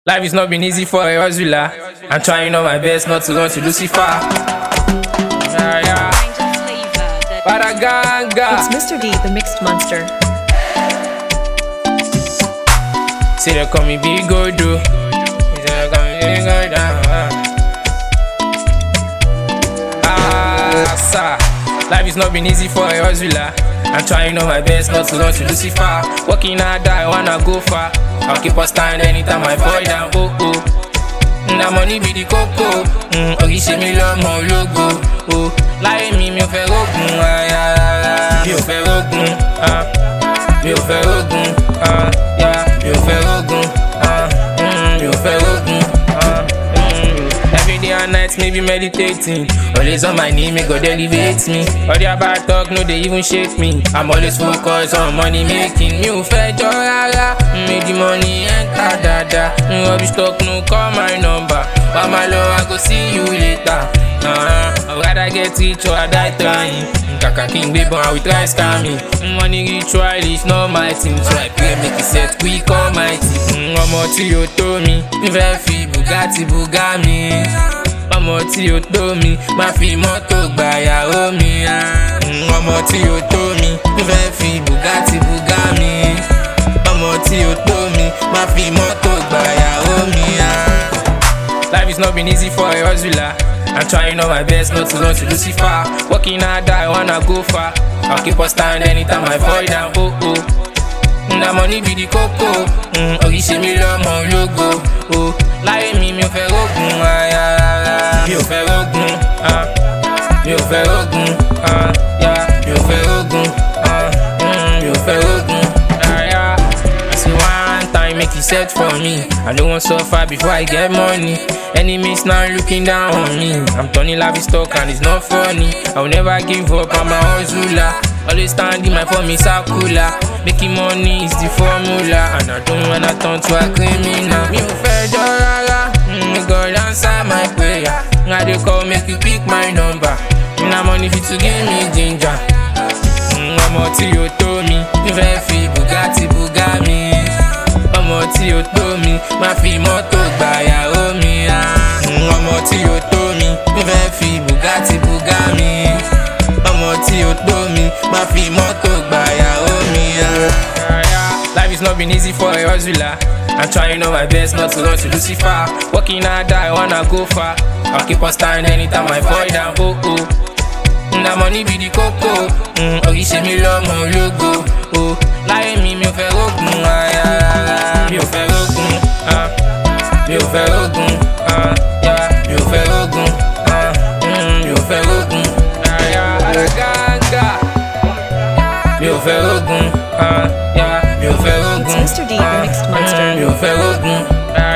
Life is not been easy for a hustler. I'm trying all my best not to run to Lucifer. Yeah. Paraganga. It's Mr. D, the mixed monster. Say they call me Big Godo. Say they call me Big Godo. Sir. Life is not been easy for a hustler. I'm trying all my best not to run to Lucifer. Working hard, I wanna go far. I'll keep on stand anytime I fall down. Oh oh. That money be the coco. Oríṣi mi lọ́mọ ológo. Oh, láyé mi ò fẹ́ rógun. Mi ò fẹ́ rógun. Mi ò fẹ́ rógun. Mi ò fẹ́ rógun. Mi ò fẹ́ rógun. Every day and night, maybe meditating. Always on my knee, make God elevate me. All the bad talk, no, they even shake me. I'm always focused on money making. Me ò fẹ́ jọ rárá. Make the money enter dada. Rubbish talk, no, call my number. But my love, I go see you later. I'd rather get it or I die trying. Kaka king baby, I will try scamming. Money ritual is not my thing, so I pray make it set quick almighty. Ọmọ tí o tó mi, fẹ́ fi Bugatti buga mi. Ọmọ tí o tó mi, má fi mọ́tò gbàyàwó mi. Ọmọ tí o tó mi, fẹ́ fi Bugatti buga mi. Ọmọ tí o tó mi, má fi mọ́tò gbàyàwó mi. Life is not been easy for a hustler. I'm trying all my best not to run to Lucifer. Working hard, I wanna go far. I'll keep on stand anytime I fall down. Oh oh. That money be the coco. Oríṣi mi lọ́mọ ológo. Oh, láyé mi ò fẹ́ rógun. Mi ò fẹ́ rógun. Mi ò fẹ́ rógun. Mi ò fẹ́ rógun. Mi ò fẹ́ rógun. Make you set for me. I don't want to suffer before I get money. Enemies now looking down on me. I'm turning life stock and it's not funny. I will never give up, I'm a hustler. Always standing my for me circular. Making money is the formula. And I don't wanna turn to a criminal. Me ò fẹ́ jọ rárá. God answer my prayer. I dey call make you pick my number. Now money fit to give me ginger. Ọmọ tí o tó mi, fẹ́ fi Bugatti buga mi. Ọmọ tí o tó mi, má fi mọ́tò gbàyàwó mi. Ọmọ tí o tó mi, fẹ́ fi Bugatti buga mi. Ọmọ tí o tó mi, má fi mọ́tò gbàyàwó mi. Life is not been easy for a hustler. I'm trying all my best not to run to Lucifer. Working hard, I wanna go far. I'll keep on stand anytime I fall down. Oh oh. That money be the coco. Oríṣi mi lọ́mọ ológo. Oh, láyé mi ò fẹ́ rógun. Mi ò fẹ́ rógun. Mi ò fẹ́ rógun. Mi ò fẹ́ rógun. Mi ò fẹ́ rógun. Paraganga. Mi ò fẹ́ rógun. Mi ò fẹ́ rógun. It's Mr. D, the mixed monster. Mi ò fẹ́ rógun.